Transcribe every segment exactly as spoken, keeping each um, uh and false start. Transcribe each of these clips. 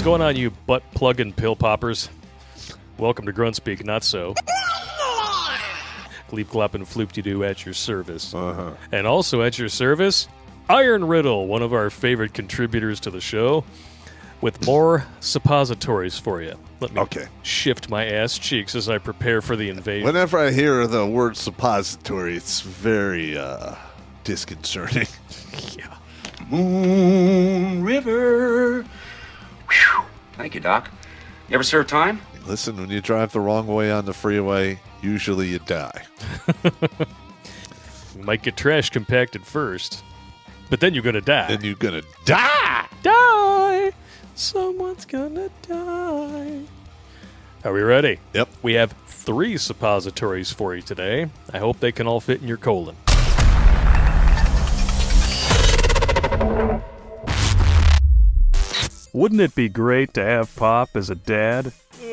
going on, you butt plug-in pill poppers? Welcome to Gruntspeak, not so. Gleep, glop, and floop-de-doo at your service. Uh-huh. And also at your service, Iron Riddle, one of our favorite contributors to the show, with more suppositories for you. Let me okay. shift my ass cheeks as I prepare for the invasion. Whenever I hear the word suppository, it's very uh, disconcerting. Yeah. Moon River. Whew. Thank you, Doc. You ever serve time? Listen, when you drive the wrong way on the freeway, usually you die. You might get trash compacted first, but then you're going to die. Then you're going to die! Die! Someone's gonna die. Are we ready? Yep. We have three suppositories for you today. I hope they can all fit in your colon. Wouldn't it be great to have Pop as a dad?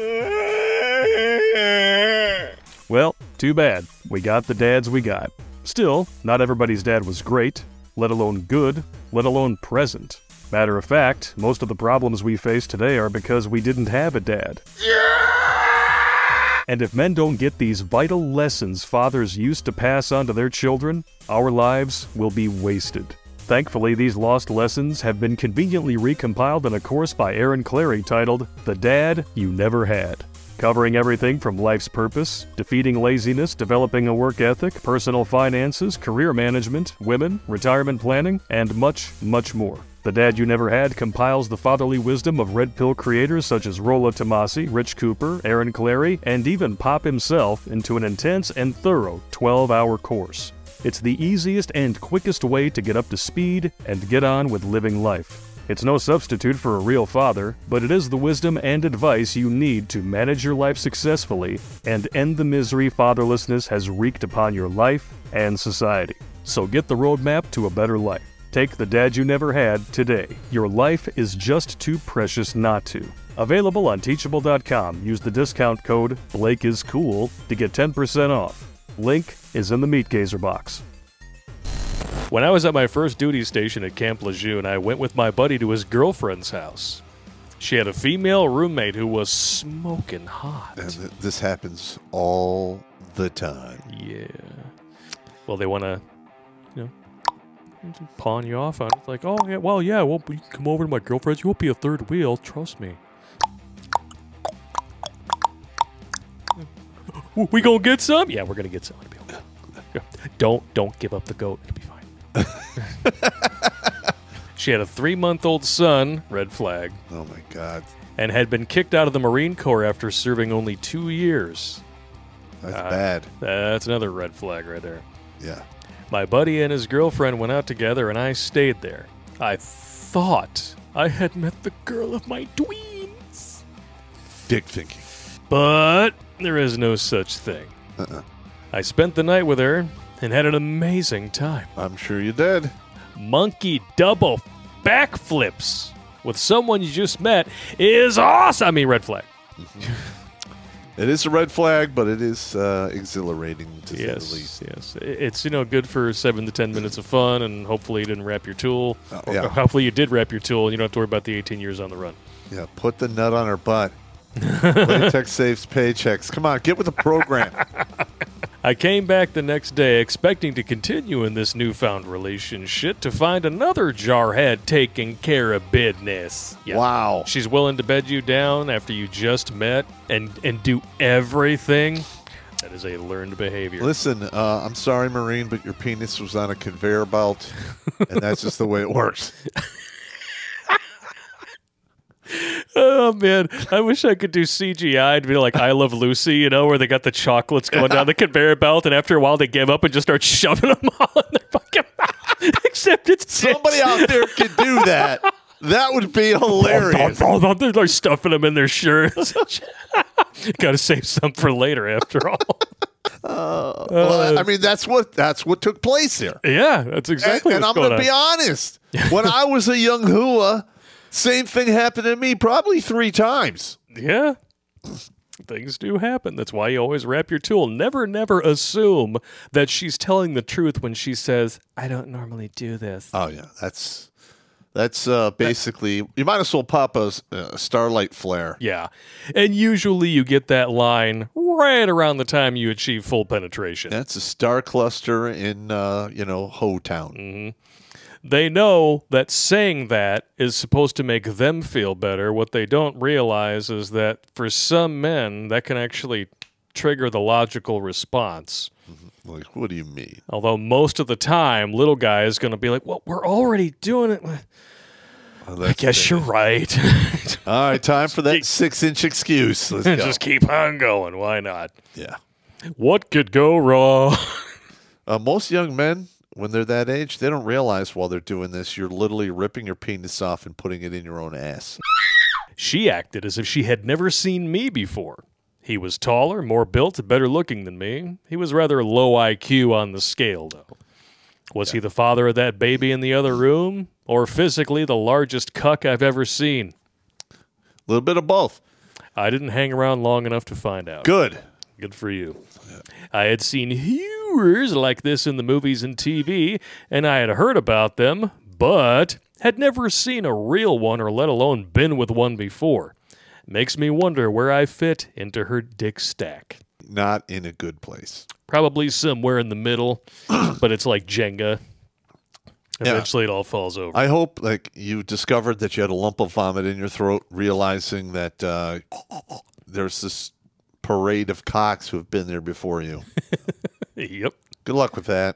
Well, too bad. We got the dads we got. Still, not everybody's dad was great, let alone good, let alone present. Matter of fact, most of the problems we face today are because we didn't have a dad. Yeah! And if men don't get these vital lessons fathers used to pass on to their children, our lives will be wasted. Thankfully, these lost lessons have been conveniently recompiled in a course by Aaron Clary titled The Dad You Never Had, covering everything from life's purpose, defeating laziness, developing a work ethic, personal finances, career management, women, retirement planning, and much, much more. The Dad You Never Had compiles the fatherly wisdom of Red Pill creators such as Rolla Tomasi, Rich Cooper, Aaron Clary, and even Pop himself into an intense and thorough twelve-hour course. It's the easiest and quickest way to get up to speed and get on with living life. It's no substitute for a real father, but it is the wisdom and advice you need to manage your life successfully and end the misery fatherlessness has wreaked upon your life and society. So get the roadmap to a better life. Take The Dad You Never Had today. Your life is just too precious not to. Available on Teachable dot com. Use the discount code BlakeIsCool to get ten percent off. Link is in the Meat Gazer box. When I was at my first duty station at Camp Lejeune, I went with my buddy to his girlfriend's house. She had a female roommate who was smoking hot. And th- this happens all the time. Yeah. Well, they want to, you know, pawn you off on it. It's like, oh, yeah, well, yeah, well, you can come over to my girlfriend's. You won't be a third wheel. Trust me. We gonna get some? Yeah, we're gonna get some. It'll be okay. Don't, don't give up the goat. It'll be fine. She had a three-month-old son, red flag. Oh, my God. And had been kicked out of the Marine Corps after serving only two years. That's uh, bad. That's another red flag right there. Yeah. My buddy and his girlfriend went out together, and I stayed there. I thought I had met the girl of my dreams. Dick thinking. But there is no such thing. Uh-uh. I spent the night with her and had an amazing time. I'm sure you did. Monkey double backflips with someone you just met is awesome. I mean, red flag. It is a red flag, but it is uh, exhilarating to say Yes, the least. yes. It's, you know, good for seven to ten minutes of fun, and hopefully you didn't wrap your tool. Oh, Or yeah. hopefully you did wrap your tool, and you don't have to worry about the eighteen years on the run. Yeah, put the nut on her butt. Latex saves paychecks. Come on, get with the program. I came back the next day expecting to continue in this newfound relationship to find another jarhead taking care of business. Yeah. Wow. She's willing to bed you down after you just met and, and do everything. That is a learned behavior. Listen, uh, I'm sorry, Marine, but your penis was on a conveyor belt, and that's just the way it works. Oh, man. I wish I could do C G I to be like I Love Lucy, you know, where they got the chocolates going down the conveyor belt, and after a while they give up and just start shoving them all in their fucking mouth. Except it's Somebody out there could do that. That would be hilarious. They're like stuffing them in their shirts. Got to save some for later, after all. Uh, well, I mean, that's what that's what took place here. Yeah, that's exactly And, and what's I'm going going to be on. honest. When I was a young hua, same thing happened to me probably three times. Yeah. Things do happen. That's why you always wrap your tool. Never, never assume that she's telling the truth when she says, I don't normally do this. Oh, yeah. That's That's uh, basically, you might as well pop a, a starlight flare. Yeah. And usually you get that line right around the time you achieve full penetration. That's a star cluster in, uh, you know, Ho Town. Mm-hmm. They know that saying that is supposed to make them feel better. What they don't realize is that for some men, that can actually trigger the logical response. Mm-hmm. Like, what do you mean? Although most of the time, little guy is going to be like, well, we're already doing it. Well, I guess you're right. All right, time for that six-inch excuse. Let's go. Just keep on going. Why not? Yeah. What could go wrong? uh, most young men, when they're that age, they don't realize while they're doing this, you're literally ripping your penis off and putting it in your own ass. She acted as if she had never seen me before. He was taller, more built, better looking than me. He was rather low I Q on the scale, though. Was yeah. he the father of that baby in the other room? Or physically the largest cuck I've ever seen? A little bit of both. I didn't hang around long enough to find out. Good. Good for you. Yeah. I had seen hewers like this in the movies and T V, and I had heard about them, but had never seen a real one or let alone been with one before. Makes me wonder where I fit into her dick stack. Not in a good place. Probably somewhere in the middle, but it's like Jenga. Eventually yeah. it all falls over. I hope like you discovered that you had a lump of vomit in your throat, realizing that uh, there's this parade of cocks who have been there before you. Yep. Good luck with that.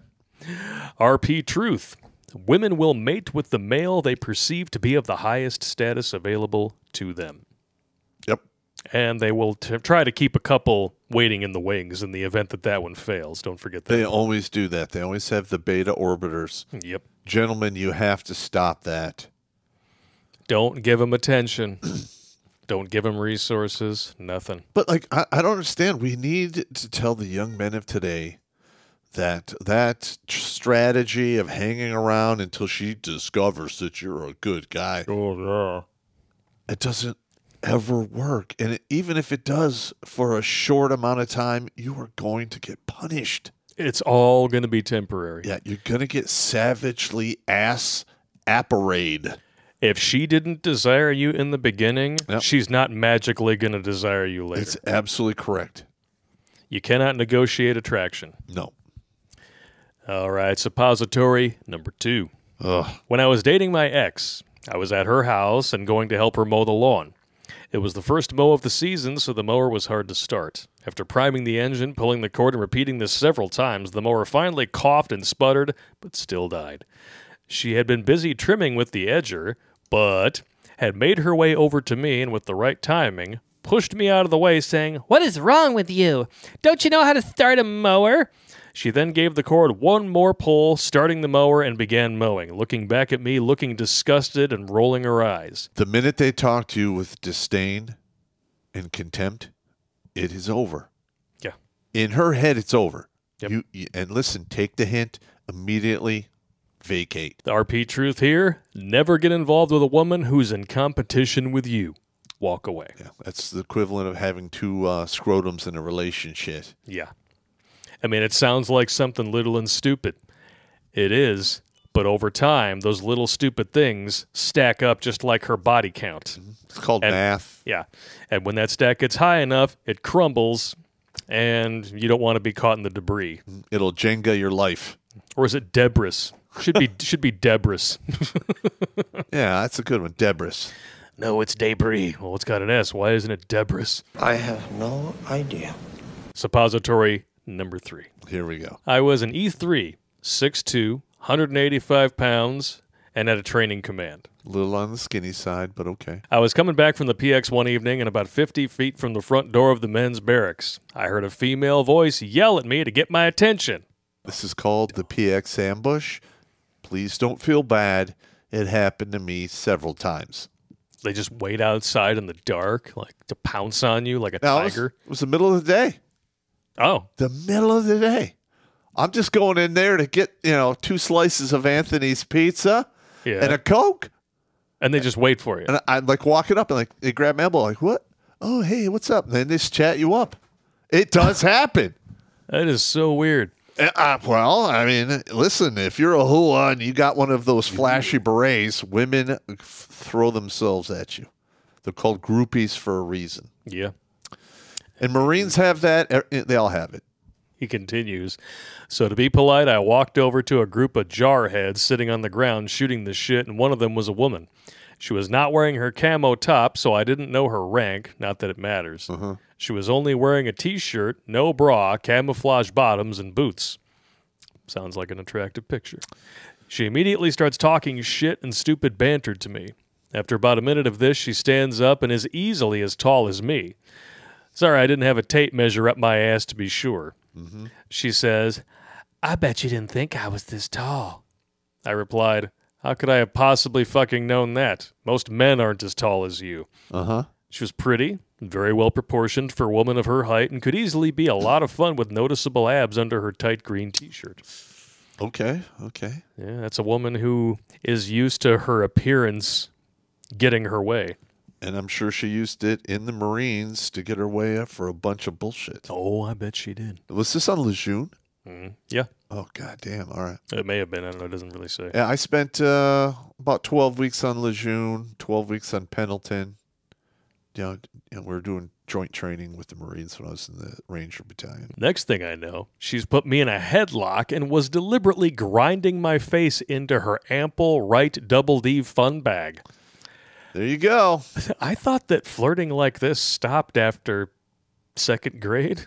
R P Truth. Women will mate with the male they perceive to be of the highest status available to them. Yep. And they will t- try to keep a couple waiting in the wings in the event that that one fails. Don't forget that. They always do that. They always have the beta orbiters. Yep. Gentlemen, you have to stop that. Don't give them attention. Don't give them resources. Nothing. But, like, I, I don't understand. We need to tell the young men of today that that strategy of hanging around until she discovers that you're a good guy. Oh, yeah. It doesn't ever work. And it, even if it does for a short amount of time, you are going to get punished. It's all going to be temporary. Yeah, you're going to get savagely ass apparade. If she didn't desire you in the beginning, yep. she's not magically going to desire you later. It's absolutely correct. You cannot negotiate attraction. No. All right, suppository number two. Ugh. When I was dating my ex, I was at her house and going to help her mow the lawn. It was the first mow of the season, so the mower was hard to start. After priming the engine, pulling the cord, and repeating this several times, the mower finally coughed and sputtered, but still died. She had been busy trimming with the edger, but had made her way over to me, and with the right timing, pushed me out of the way, saying, "What is wrong with you? Don't you know how to start a mower?" She then gave the cord one more pull, starting the mower, and began mowing, looking back at me, looking disgusted and rolling her eyes. The minute they talk to you with disdain and contempt, it is over. Yeah. In her head, it's over. Yep. You, you and listen, take the hint, immediately vacate. The R P truth here, never get involved with a woman who's in competition with you. Walk away. Yeah, that's the equivalent of having two uh, scrotums in a relationship. Yeah. I mean, it sounds like something little and stupid. It is, but over time, those little stupid things stack up just like her body count. It's called and, math. Yeah. And when that stack gets high enough, it crumbles, and you don't want to be caught in the debris. It'll Jenga your life. Or is it debris? Should be should be debris. Yeah, that's a good one. Debris. No, it's debris. Well, it's got an S. Why isn't it debris? I have no idea. Suppository number three. Here we go. I was an E three, six two, one hundred eighty-five pounds, and at a training command. A little on the skinny side, but okay. I was coming back from the P X one evening, and about fifty feet from the front door of the men's barracks, I heard a female voice yell at me to get my attention. This is called the P X ambush. Please don't feel bad. It happened to me several times. They just wait outside in the dark, like to pounce on you like a now, tiger. It was, it was the middle of the day. Oh. The middle of the day. I'm just going in there to get, you know, two slices of Anthony's pizza yeah. and a Coke. And they just wait for you. And I, I'm like walking up and like they grab my elbow, like, what? Oh, hey, what's up? And then they just chat you up. It does happen. That is so weird. Uh, well, I mean, listen, if you're a hua and you got one of those flashy berets, women f- throw themselves at you. They're called groupies for a reason. Yeah. And Marines have that. er, They all have it. He continues, so to be polite, I walked over to a group of jarheads sitting on the ground shooting the shit, and one of them was a woman. She was not wearing her camo top, so I didn't know her rank, not that it matters. Uh-huh. She was only wearing a t-shirt, no bra, camouflage bottoms, and boots. Sounds like an attractive picture. She immediately starts talking shit and stupid banter to me. After about a minute of this, she stands up and is easily as tall as me. Sorry, I didn't have a tape measure up my ass to be sure. Mm-hmm. She says, I bet you didn't think I was this tall. I replied, how could I have possibly fucking known that? Most men aren't as tall as you. Uh-huh. She was pretty, very well proportioned for a woman of her height, and could easily be a lot of fun with noticeable abs under her tight green t-shirt. Okay, okay. Yeah, that's a woman who is used to her appearance getting her way. And I'm sure she used it in the Marines to get her way up for a bunch of bullshit. Oh, I bet she did. Was this on Lejeune? Mm, yeah, Oh, god damn. All right. it may have been. I don't know. It doesn't really say. Yeah, I spent uh, about twelve weeks on Lejeune, twelve weeks on Pendleton. You know, you know, we were doing joint training with the Marines when I was in the Ranger Battalion. Next thing I know, she's put me in a headlock and was deliberately grinding my face into her ample right double D fun bag. There you go. I thought that flirting like this stopped after second grade.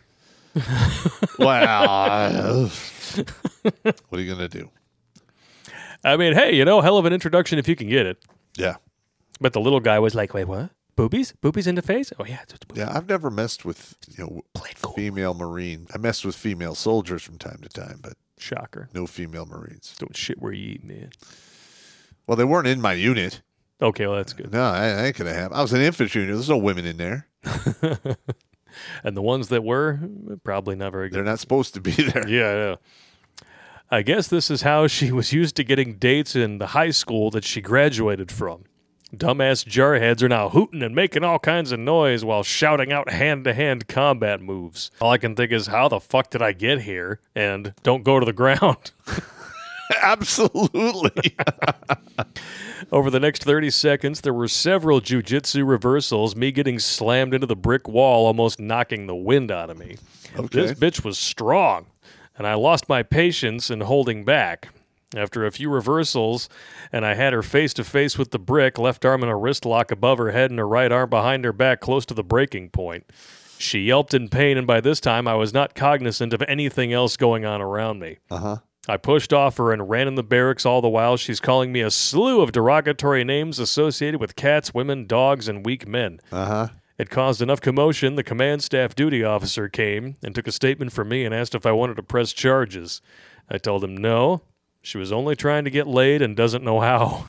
Wow. What are you going to do? I mean, hey, you know, hell of an introduction if you can get it. Yeah. But the little guy was like, wait, what? Boobies? Boobies in the face? Oh, yeah. It's it's boobies. Yeah, I've never messed with, you know, Played cool. female Marine. I messed with female soldiers from time to time, but Shocker. no female Marines. Don't shit where you eat, man. Well, they weren't in my unit. Okay, well, that's good. No, I, I ain't going to have. I was an infantry unit. There's no women in there. And the ones that were, probably not very They're good. not supposed to be there. Yeah, yeah. I guess this is how she was used to getting dates in the high school that she graduated from. Dumbass jarheads are now hooting and making all kinds of noise while shouting out hand-to-hand combat moves. All I can think is, how the fuck did I get here? And don't go to the ground. Absolutely. Over the next thirty seconds, there were several jiu-jitsu reversals, me getting slammed into the brick wall, almost knocking the wind out of me. Okay. This bitch was strong, and I lost my patience in holding back. After a few reversals, and I had her face-to-face with the brick, left arm in a wrist lock above her head and her right arm behind her back close to the breaking point. She yelped in pain, and by this time I was not cognizant of anything else going on around me. Uh-huh. I pushed off her and ran in the barracks all the while she's calling me a slew of derogatory names associated with cats, women, dogs, and weak men. Uh-huh. It caused enough commotion, the command staff duty officer came and took a statement from me and asked if I wanted to press charges. I told him no. She was only trying to get laid and doesn't know how.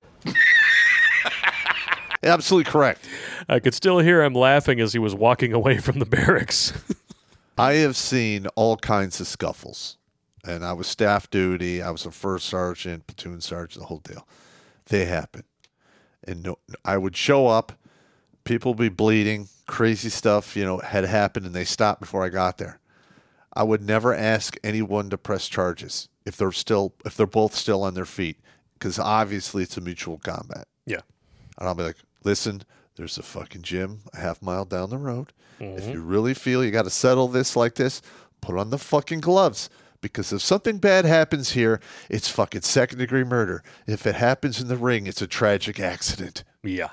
Absolutely correct. I could still hear him laughing as he was walking away from the barracks. I have seen all kinds of scuffles. And I was staff duty. I was a first sergeant, platoon sergeant, the whole deal. They happen. And no, I would show up. People would be bleeding. Crazy stuff, you know, had happened, and they stopped before I got there. I would never ask anyone to press charges if they're still, if they're both still on their feet, because obviously it's a mutual combat. Yeah. And I'll be like, listen, there's a fucking gym a half mile down the road. Mm-hmm. If you really feel you got to settle this like this, put on the fucking gloves. Because if something bad happens here, it's fucking second degree murder. If it happens in the ring, it's a tragic accident. Yeah.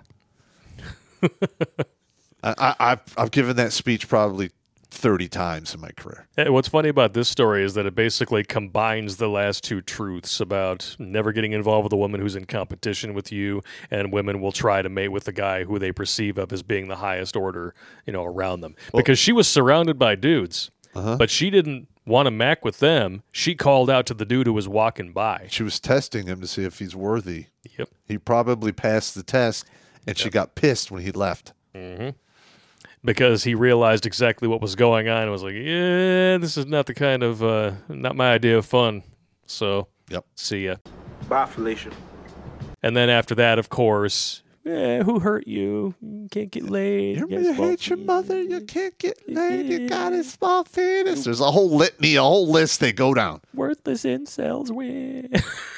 I, I, I've, I've given that speech probably thirty times in my career. Hey, what's funny about this story is that it basically combines the last two truths about never getting involved with a woman who's in competition with you, and women will try to mate with the guy who they perceive of as being the highest order, you know, around them. Well, because she was surrounded by dudes, uh-huh. but she didn't want to mac with them. She called out to the dude who was walking by. She was testing him to see if he's worthy. Yep. He probably passed the test, and she got pissed when he left. Mm-hmm. Because he realized exactly what was going on and was like, yeah, this is not the kind of, uh, not my idea of fun. So, Yep. see ya. Bye, Felicia. And then after that, of course, Eh, who hurt you? You can't get laid. You got really small hate your feet." mother. You can't get laid. You got a small penis. There's a whole litany, a whole list they go down. Worthless incels win.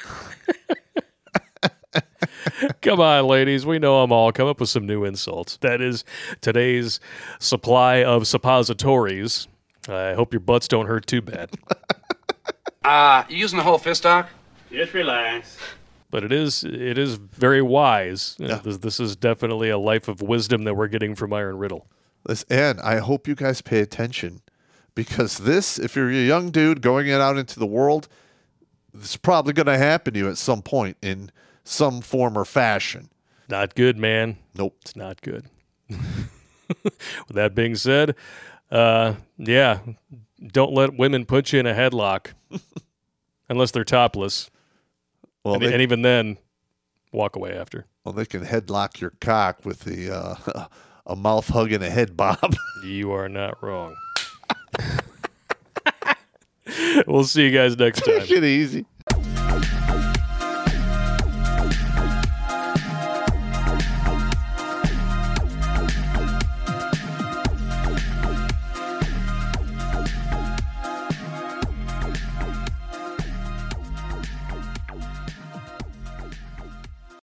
Come on, ladies. We know them all. Come up with some new insults. That is today's supply of suppositories. I hope your butts don't hurt too bad. Uh, you using the whole fist, Doc? Just relax. But it is it is very wise. Yeah. This, this is definitely a life of wisdom that we're getting from Iron Riddle. This, and I hope you guys pay attention because this, if you're a young dude going out into the world, it's probably going to happen to you at some point in some form or fashion. Not good, man. Nope. It's not good. With that being said, uh, yeah, don't let women put you in a headlock unless they're topless. Well, and, they, and even then, walk away after. well, they can headlock your cock with the uh, a mouth hug and a head bob. You are not wrong. We'll see you guys next time. Take it easy.